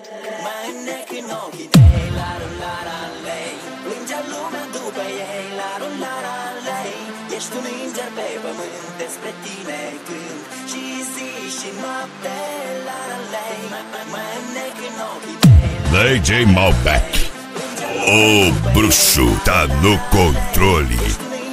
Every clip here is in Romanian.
Mă înnec în ochii tăi, la-ru-la-ra-lei. Plânge lumea după ei, la-ru-la-ra-lei. Ești un înger pe pământ, despre tine cânt și zi și noapte, la-ra-lei. Mă înnec în ochii tăi. DJ Malbec, o bruxo tá no controle.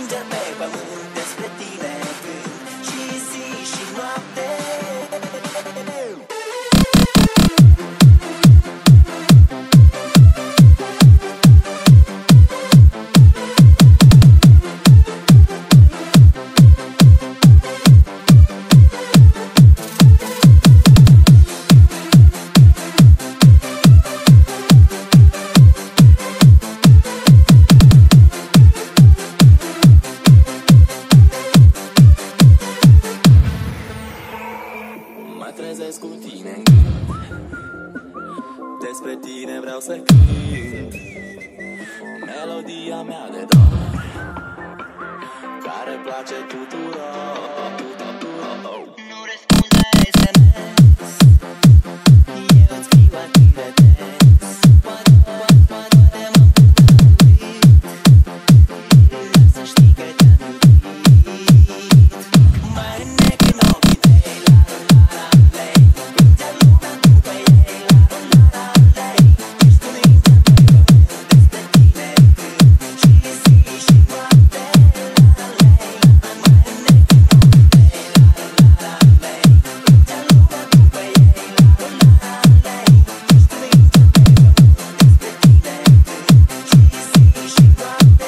Mă trezesc cu tine în gând, despre tine vreau să cânt. Melodia mea de dor, care place tuturor. Nu răspunzi la SMS, eu îți scriu atât de des. Poate m-am putăluit, dar să știi că te-am iubit. Mă înnec în ochii tăi, la-ru-la-ra-lei. Plânge lumea după ei, la-ru-la-ra-lei. Ești un înger pe pământ, despre tine cânt și zi și noapte, la-ra-lei. Mă înnec în ochii tăi, la-ru-la-ra-lei. Plânge lumea după ei, la-ru-la-ra-lei. Ești un înger pe pământ, despre tine cânt și zi și noapte.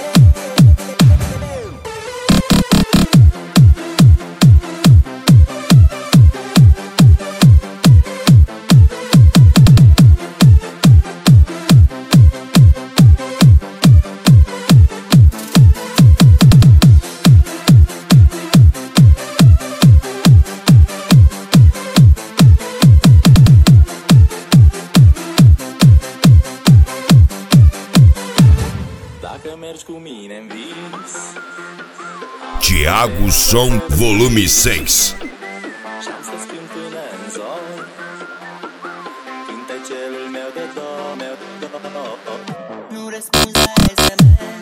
Dacă mergi cu mine în vis, Thiago Som Volume 6. și-am să-ți cânt până în zori cântecelul meu de do. Nu răspunzi la SMS,